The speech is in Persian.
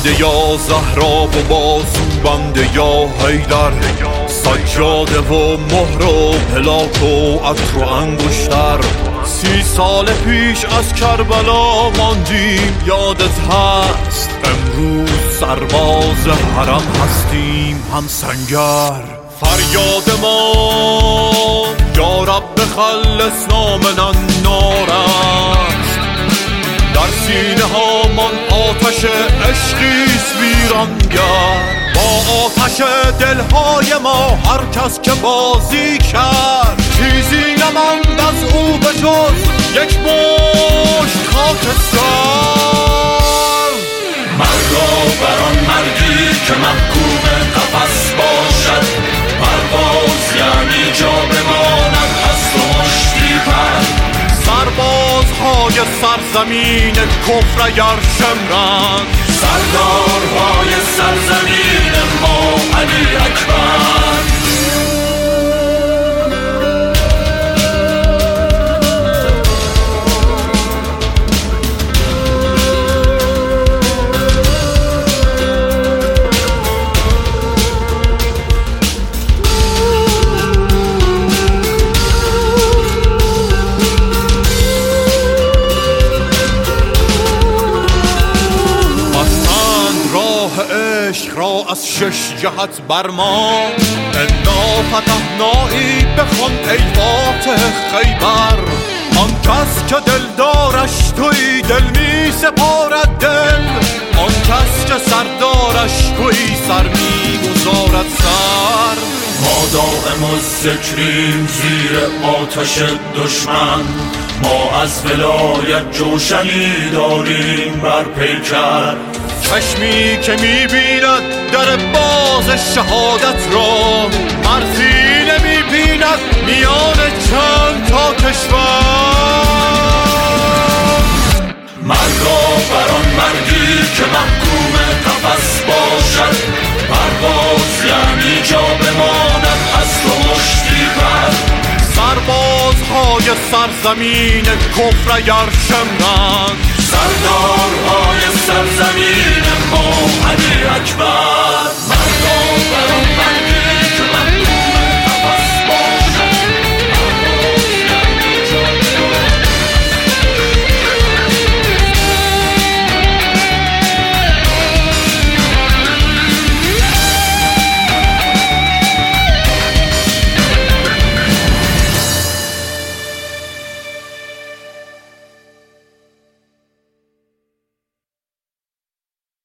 بنده یا زهرا و بازو بنده یا حیدر، سجاده و مهر و پلاک و عطر و انگشتر. 30 سال پیش از کربلا ماندیم یادت هست، امروز سرباز حرم هستیم هم سنگر. فریاد ما یا رب خلصنا من النار است، در سینه ها من آتش عشقیست ویرانگر. با آتش دلهای ما هر کس که بازی کرد، چیزی نماند از او به جز یک مشت خاکستر. مردا بر آن مردی که محکوم قفس باشد، پرواز یعنی جا بماند از تو مشتی پر. سربازهای سرزمین کفر اگر شمرند، سردارهای سرزمین ما علی اکبر. عشق را از 6 جهت بر ما، انا فتحنایی بخوان ای فاتح خیبر. آن کس که دلدارش توی دل می سپارد دل، آن کس که سردارش توی سر می گذارد سر. ما دائم الذکریم زیر آتش دشمن، ما از ولایت جوشنی داریم بر پیکر. چشمی که میبیند در باز شهادت را، مرزی نمیبیند میان چند تا کشور. مردا بر آن مردی که محکوم قفس باشد، پرواز یعنی جا بماند از تو مشتی پر. سربازهای سرزمین کفر اگر شمرند، سردارهای سرزمین ما علی اکبر.